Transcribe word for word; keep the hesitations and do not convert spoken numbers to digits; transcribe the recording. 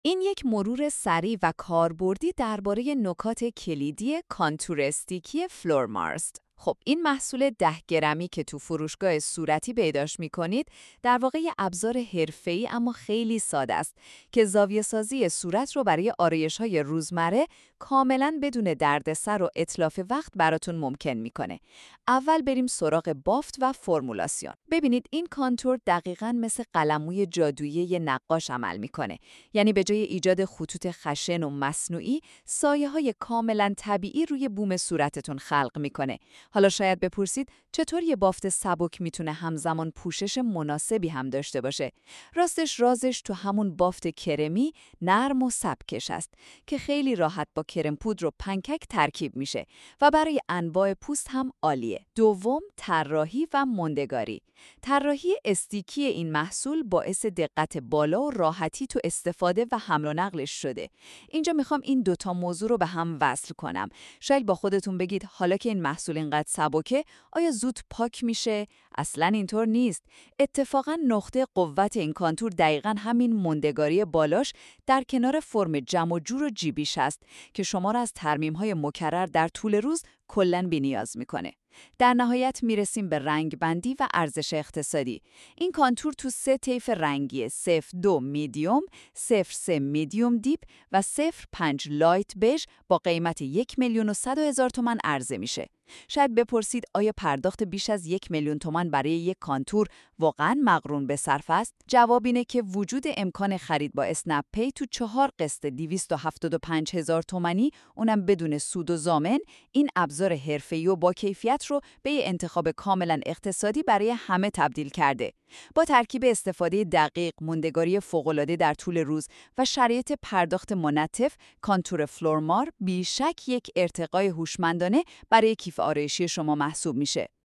این یک مرور سریع و کاربردی درباره نکات کلیدی کانتور استیکی فلورمارست. خب این محصول ده گرمی که تو فروشگاه صورتی پیداش می‌کنید در واقع یه ابزار حرفه‌ای اما خیلی ساده است که زاویه سازی صورت رو برای آرایش‌های روزمره کاملاً بدون دردسر و اتلاف وقت براتون ممکن می‌کنه. اول بریم سراغ بافت و فرمولاسیون. ببینید این کانتور دقیقاً مثل قلموی جادویی یه نقاش عمل می‌کنه. یعنی به جای ایجاد خطوط خشن و مصنوعی، سایه‌های کاملاً طبیعی روی بوم صورتتون خلق می‌کنه. حالا شاید بپرسید چطور یه بافت سبک میتونه همزمان پوشش مناسبی هم داشته باشه؟ راستش رازش تو همون بافت کرمی، نرم و سبکش است که خیلی راحت با کرم پودر و پنکک ترکیب میشه و برای انواع پوست هم عالیه. دوم، طراحی و ماندگاری. طراحی استیکی این محصول باعث دقت بالا و راحتی تو استفاده و حمل و نقلش شده. اینجا میخوام این دوتا موضوع رو به هم وصل کنم. شاید با خودتون بگید حالا که این محصول اینقدر سبکه، آیا زود پاک میشه؟ اصلاً اینطور نیست. اتفاقاً نقطه قوت این کانتور دقیقاً همین ماندگاری بالاش در کنار فرم جمع و جور و جیبیش است که شما را از ترمیم‌های مکرر در طول روز کلاً بی‌نیاز میکنه. در نهایت میرسیم به رنگ بندی و ارزش اقتصادی. این کانتور تو سه طیف رنگی صفر دو میدیوم، صفر سه میدیوم دیپ و صفر پنج لایت بژ با قیمت یک میلیون و صد هزار تومان عرضه میشه. شاید بپرسید آیا پرداخت بیش از یک میلیون تومان برای یک کانتور واقعاً مقرون به صرف است؟ جواب اینه که وجود امکان خرید با اسنپ پی تو چهار قسط دویست و هفتاد و پنج هزار تومانی، اونم بدون سود و ضامن، این ابزار حرفه‌ای و با کیفیت رو به یه انتخاب کاملاً اقتصادی برای همه تبدیل کرده. با ترکیب استفاده دقیق، موندگاری فوق‌العاده در طول روز و شرایط پرداخت منعطف، کانتور فلورمار بیشک یک ارتقای هوشمندانه برای کیف آرایشی شما محسوب میشه.